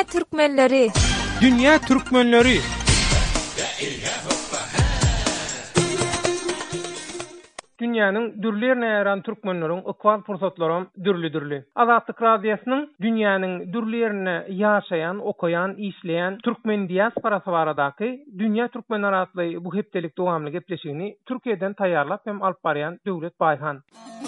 Türkmenleri. Dünya Türkmenleri. Dünýäniň dürli ýerine ýaran türkmenleriň ökwal pursatlaram dürli. Azatlyk radiosynyň dünýäniň dürli ýerine ýaşaýan, okaýan, işleýän türkmen diasporasy baradaky Dünya Türkmenleri adly bu hepdelik dowamly gepleşigini Türkiýeden taýýarlap hem alyp barýan Döwlet Baýhan.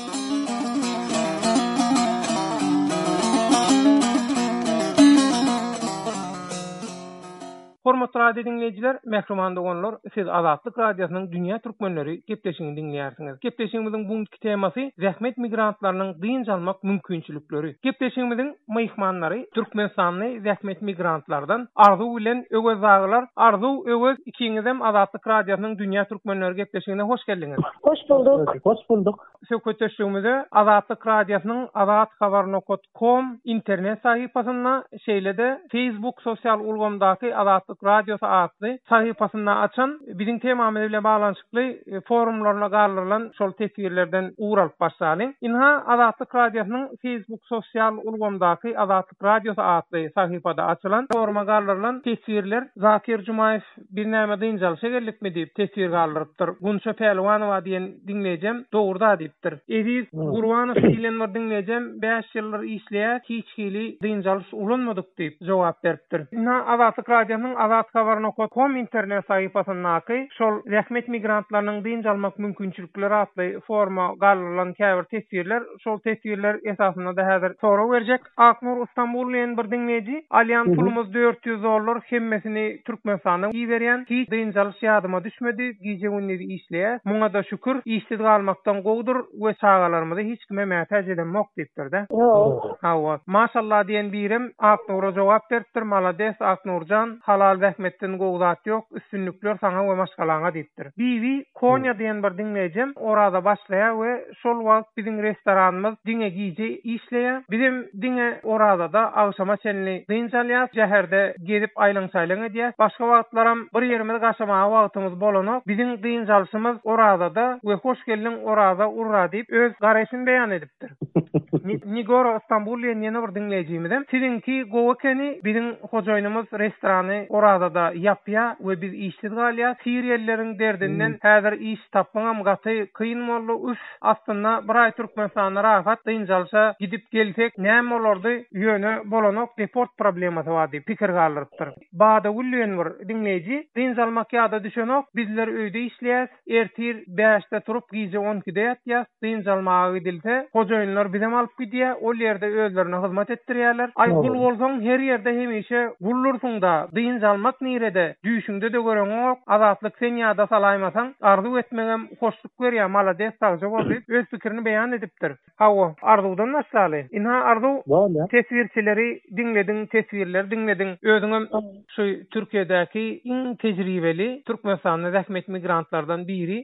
Hormatly radio dinleyijiler, mehriman doganlar, siz Azatlyk radiosynyň Dünya Türkmenleri gepleşigini dinleýärsiňiz. Gepleşigimiziň bugunky temasy zähmet migrantlarynyň dynç almak mümkinçilikleri. Gepleşigimiziň myhmanlary Türkmenistanly zähmet migrantlardan arzu bilen öwez aglar. Arzu öwez ikiňizem Azatlyk radiosynyň Dünya Türkmenleri gepleşigine hoş geldiňiz. Hoş bulduk. Söhbetleşigimizde Azatlyk radiosynyň azathabarnokot.com internet sahypasyna şeýlede Facebook sosial ulgamdaky Azatlyk radiosu adly sahypasyny açan biziň temamyz bilen baglanyşykly forumlaryna garlylan şol tesirlerden uğralyp başlaýan. Inha Azatlyk radiosynyň Facebook sosial ulgamdaky Azatlyk radiosu adly sahypada açylan foruma garlylan tesirler Zakir Jumayev bir näme dynjalyşa gellikmi diýip tesir garlypdyr. Gunça Pelwanowa diýen dinleýjem dogurda diýipdir. Eziz Gurwanow diýilen bir dinleýjem 5 ýyllar işleýär, hiç hili dynjalyş ulanmadyk diýip jogap beripdir. Inha Azatlyk radiosynyň azathabarnokot.com internet sahypasynaky şol zähmet migrantlarynyň dynç almak mümkinçilikleri adly forma garlylan käbir tesirler, şol tesirler esasynda da häzir sora berjek. Aknur Istanbullyň bir dinleýiji, alýan pulumuz $400, hemmesini Türkmenistanyň giýberýän, hiç dynçalyş ýadyma düşmedi, giýje günleri işleýär. Muňa da şükür, işsiz galmakdan gowdur we çagalarymyza hiç kime mätäç edemok diýipdir de. Hawa, maşallah diýen birim Aknur'a jogap beripdir. Malades Aknurjan, halal zähmetden gowzat ýok, üstünlükler saňa we maşgalaňa diýipdir. Bibi Konya diýen bir dinleýjem orada başlaýar we şol wagt biziň restoranymyz diňe giýje işleýär. Bizim diňe orada da agşama senli dynçalýar, jäherde gelip aýlaň-saýlaň edýär. Başga wagtlaram bir ýerimize gaşamaga wagtymyz bolanyk, biziň dynçalşymyz orada da we hoş geldiň orada urra diýip öz garaşyny beýan edipdir. Nigoro Istanbullyň ýene bir dinleýijimizem sizinki gowakeni biziň hojaýynymyz restorany orada da ýapýar we biz işsiz galýar. Siriýelleriň derdinden häzir iş tapmaňam gaty kyn boldy. Üç aslynda bir ay Türkmenistana rahat dynçalşa gidip gelsek näme bolardy? Ýöne bolanok deport problemasy bar diýip pikir galypdyr. Bada Ullen bir dinleýiji dynçalmak ýa-da düşenok bizler öýde işleýäs, ertir 5-de turup giýje 12-de ýatýas, dynçalmagy gidilse hojaýynlar bizem alyp gidýär, ol ýerde özlerine hyzmat etdirýärler. Ay gul bolsaň her ýerde hemişe gullursuň da dynçalmak nirede düýşüňde de göreňok. Azatlyk sen ýa-da salaýmasaň arzu etmegem hoşluk berýär, malades taýjy boldy. Öz pikirini beýan edipdir. Hawa, arzudan başlaly. Inha arzu tesvirçileri dinlediň, tesvirler dinlediň. Özüňem şu Türkiýedäki iň tejribeli Türkmenistanyň zähmet migrantlardan biri.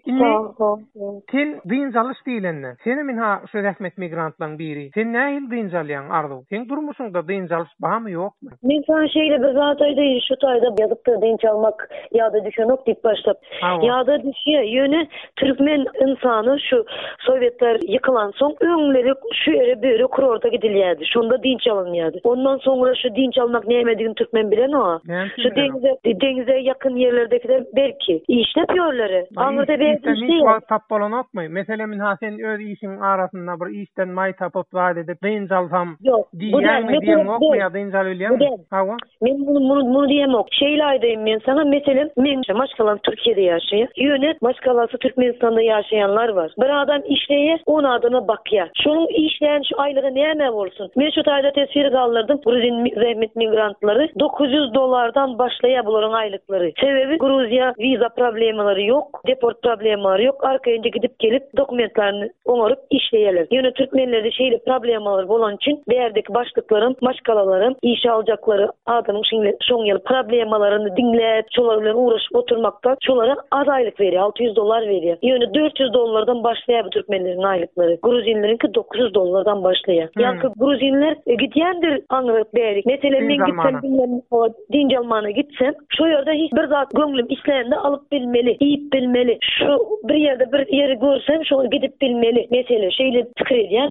Sen dynçalyş diýilende. Seni minha şu zähmet migrantlaryň biri. Sen nähil dynçalýan arzu? Sen durmuşyňda dynçalyş barmy ýokmy? Men sana şeýle bir zat aýdy, şu taýda ýazypdyr dynçalmak ýa-da düşenok diýip başlap. Ýa-da düşýär. Ýöne türkmen insany şu Sowetler ýykylan soň öňleri şu ýere böyle kurorda gidilýärdi. Şonda dynçalanýardy. Ondan soňra şu dynçalmak näme diýen türkmen bilen o. Şu deňize ýakyn ýerlerdekiler belki işlep ýörleri. Aňyrda beýle tap bolanokmy? Meselen min hasen öz işiň arasynda bir işden may tapyp wagt edip dynçalsam diýýärmi diýmokmy ýa dynçal bilýärmi? Hawa. Men bunu diýemok. Şeýle aýdym men sana, meselen men maşgalan Türkiýede ýaşaýar. Ýöne maşgalası Türkmenistanda ýaşaýanlar var. Bir adam işleýär, on adama bakýar. Şonuň işleýän şu aýlygy näme bolsun? Men şu taýda tesir galdyrdym. Gruzin zähmet migrantlary $900 başlaýar bularyň aýlyklary. Sebebi Gruziýa viza problemleri ýok, deport problemleri ýok. Arkaýynda gidip gelip dokumentlaryny oňaryp işleýärler. Ýöne türkmenlerde şeýle problemler bolan üçin bärdeki başlyklarym, maşgalalarym, iş aljaklary adamyň şoň ýyl problemlaryny dinläp, şolar bilen uğraşyp oturmakdan şolara az aýlyk berýär, $600 berýär. Ýöne $400 başlaýar bu türkmenleriň aýlyklary. Gruzinlerinki $900 başlaýar. Ýa-da Gruzinler gidýändir aňyryp berik. Meselen men gitsem dynçalmana gitsem, şo ýerde hiç bir zat göňlüm isleýände alyp bilmeli, iýip bilmeli. Şu bir ýerde bir ýeri görsem şo gidip bilmeli. Mesele şeýle pikir edýär.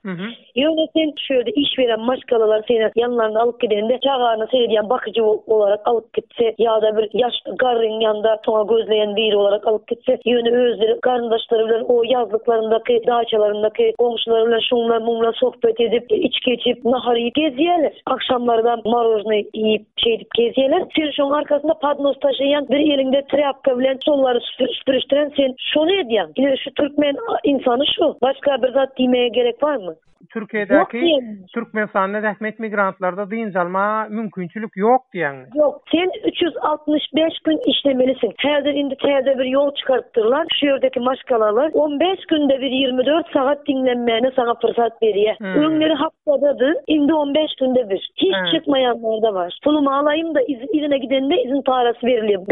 Yöneten şöyle iş veren maşgalalar seni yanlarına alıp gidende çağağını seyrediyen bakıcı olarak alıp gitse ya da bir yaşlı garın yanında sonra gözleyen biri olarak alıp gitse yönü özleri karındaşları bilen o yazlıklarındaki dağçalarındaki komşularıyla şunla bunla sohbet edip içki içip nahar yiyip geziyorlar. Akşamlardan marozunu yiyip geziyorlar. Sen şunun arkasında padnos taşıyan bir elinde trapka bilen solları süpürüştüren sen şunu ediyorsun. Yine şu Türkmen insanı şu. Başka bir zat demeye gerek var mı? Türkiye'deki Türkmenistan'da rahmet migrantlarda deyince alma mümkünçülük yok diyen. Yok. Sen 365 gün işlemelisin. Her bir yol çıkarttırlar. Şu yerdeki maşgalalar 15 günde bir 24 saat dinlenmeyene sana fırsat veriyor. Önleri haftadır. Indi 15 günde bir. Hiç çıkmayanlar da var. Pulumu alayım da izine gidenine izin parası veriliyor.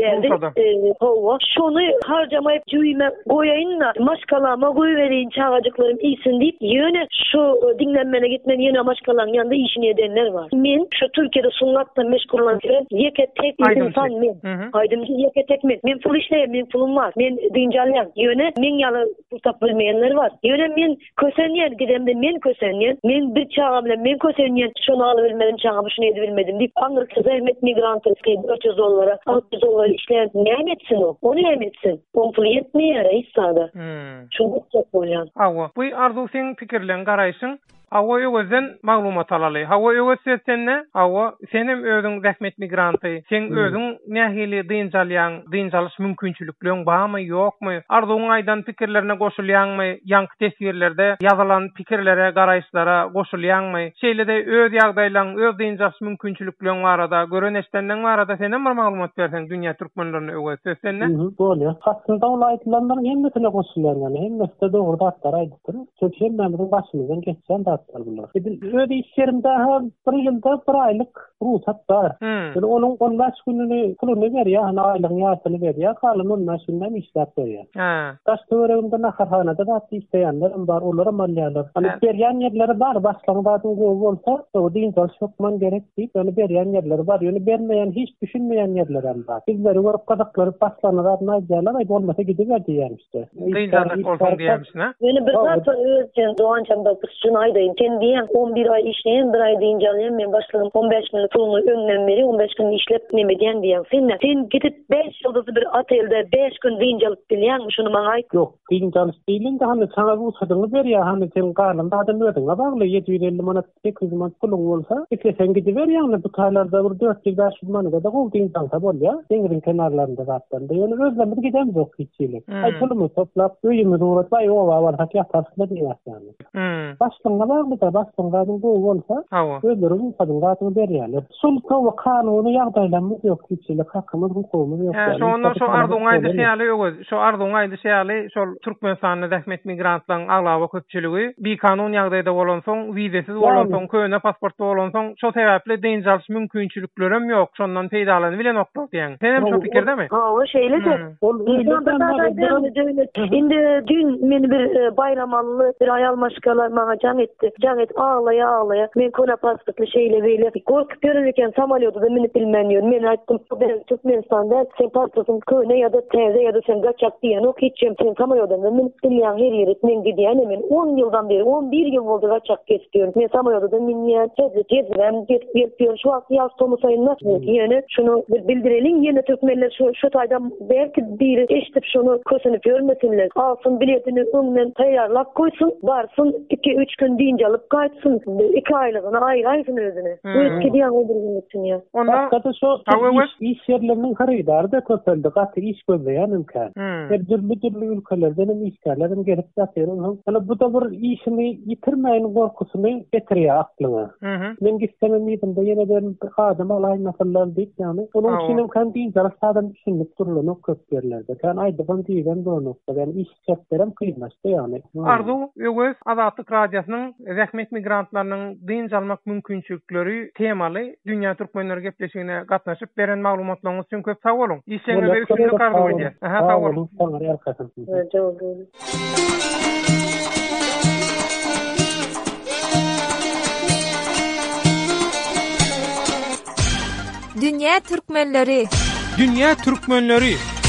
Şunu harcamayıp cüyme koyayım da maşgalama koyuvereyim çağacıklarım iyisin deyip yöne şu dinlenmene gitmen yine maşgalan yanında işini edenler var. Men şu Türkiye'de sunlatla meşgul olan yeke tek insan men. Aydımcı yeke tek men. Men pul işleyem, men pulum var. Men dincalyan. Yöne men yalı tutap bilmeyenler var. Yöne men kösenyen gidemde men kösenyen. Men bir çağa bile men kösenyen şunu alıvermedim çağa şunu edebilmedim deyip anırkı zahmet migrantı $400 $600 işleyen ne emetsin o? O ne emetsin? O pul yetmiyor hiç sağda. Şunu çok olyan. Awa. Bu arzu sen fikirlen garaysın. Awa öwüzen maglumat alaly. Hawa öwüsetsenne, awa senem özüň rahmet migranty, sen özüň nähili dynjalys mümkinçilikleň barmy ýokmy? Arzuň aýdan pikirlerine goşulýanmy? Ýanky tesirlerde ýazylan pikirlere, garaýşlara goşulýanmy? Şeýle-de öz ýagdaýlaryň, öz dynjalys mümkinçilikleň barada, göreneşdenden barada senem bir maglumat berseň dünýä türkmenlerine öwüsetsenne. Bolýar. Aslında ol aýdylanlaryň hemmesine goşulýan, hemmesi de dogry datlar aýdypdyr. Çökýän memurun başymyzdan geçýän bunlar. Öyle iş yerimde bir yılda bir aylık ruhsat var. Yani onun 15 gününü pulunu veriyor, hani aylığın yarısını veriyor, kalan 15 günden işlep veriyor. Başka öğrenimde nakarhanada da isteyenler var, onlara malyalar. Hani beriyen yerleri var, başlangıçta bu olsa o dinsel şokman gerek değil, yani beriyen yerleri var, yani vermeyen, hiç düşünmeyen yerler var. Bizleri vurup kadakları başlanırlar, naciyalar, ayıp olmasa gidiverdi yani işte. Diyeceğiz olsun diyemişsin ha? Yani bir zat özcan Doğançam'da kısçın aydayım. Diyen 11 ay işleyen, bir ay deyince alayım, ben başladım 15 günlük pulunu önlem veri, 15 gün işlep nemediyen diyen. Sen gidip 5 yıldızlı bir otelde 5 gün deyince alıp biliyen mi şunu bana ait? Yok, deyince alıp değilin de hani sana bu sadını ver ya, hani senin karnında adam ödüğüne bağlı, 750 manat, 800 manat pulun olsa, sen gidiver yani bu taylarda 400-500 manat da kol deyince alıp ol ya, denirin kenarlarında zaten. Yani özlemedi gidemiz yok hiççiyle. Ay pulumu toplap, öyümüz uğrat, vay ova var, hak yaparsın da diyor yani. Başlığına bağlı da başlığın bu olsa öldürün kadınlarını veriyorlar. Sultan ve kanunu yağdaylanmız yok hiççiyle, hakkımız hukukumuz yok. Şu arzuň aýdy şeýle öwüz, şu arzuň aýdy şeýle şol Türkmenistanyň rahmet migrantlaryň aglawa köpçüligi bir kanun ýagdaýda bolan soň, wizesiz bolan soň, köne pasportda bolan soň, şo sebäple dynjalys mümkinçiliklerim ýok, şondan peýdalany bilen oklar diýen. Senem şo pikirdemi? O şeýle-de. Indi dün meni bir bayram ally bir aýal maşgalar maňa jaň etdi. Ağlaya. Men kona pasportly şeýle beýle. Gorkup görünürken samolyotda minip bilmeniyor. Men aýtdym, ben Türkmenistanda sen pasportun köne ya da teze ya da sen gaçak diýen ok hiçem sen samolyotda minip bilýän her ýere men gidýän men 10 ýyldan beri 11 ýyl boldy gaçak geçdiň. Men samolyotda minýän tezlem geçdiň şu wagt ýaz Tomus aýynda ýene şunu bildirelim. Ýene türkmenler şu taýda belki biri eşitip şunu kösünüp görmesinler. Alsın biletini öňden taýýarlap goýsun, barsın 2-3 gün diýince alyp gaýtsyn. 2 aylığına aýraýsyn özüne. Öýtki diýen öldürgün için ya. Onda iş yerlerinin haridarı da köpeldi. Gatı iş gözleyen imkan. Her türlü ülkelerden işgärlerim gelip gatýar. Ana bu da bir işini yitirmeýän gorkusunu getiriyor aklına. Men gitsem de ýene bir adam alaýyn masalan diýip ýani. Onun için imkan diýip zarasdan düşünip durulany köp yerlerde. Kan aýdygan diýen donu. Yani iş şertlerim kıymaşdy ýani. Arzu öwüs Azatlyk radiosynyň rahmet migrantlarynyň dynjalmak mümkinçilikleri temaly Dünýä Türkmenleri gepleşigine gatnaşyp beren maglumatlaryňyz üçin köp sag bolun. Işeňize üçinlik arzu edýär. Sag bolun. Dünýä Türkmenleri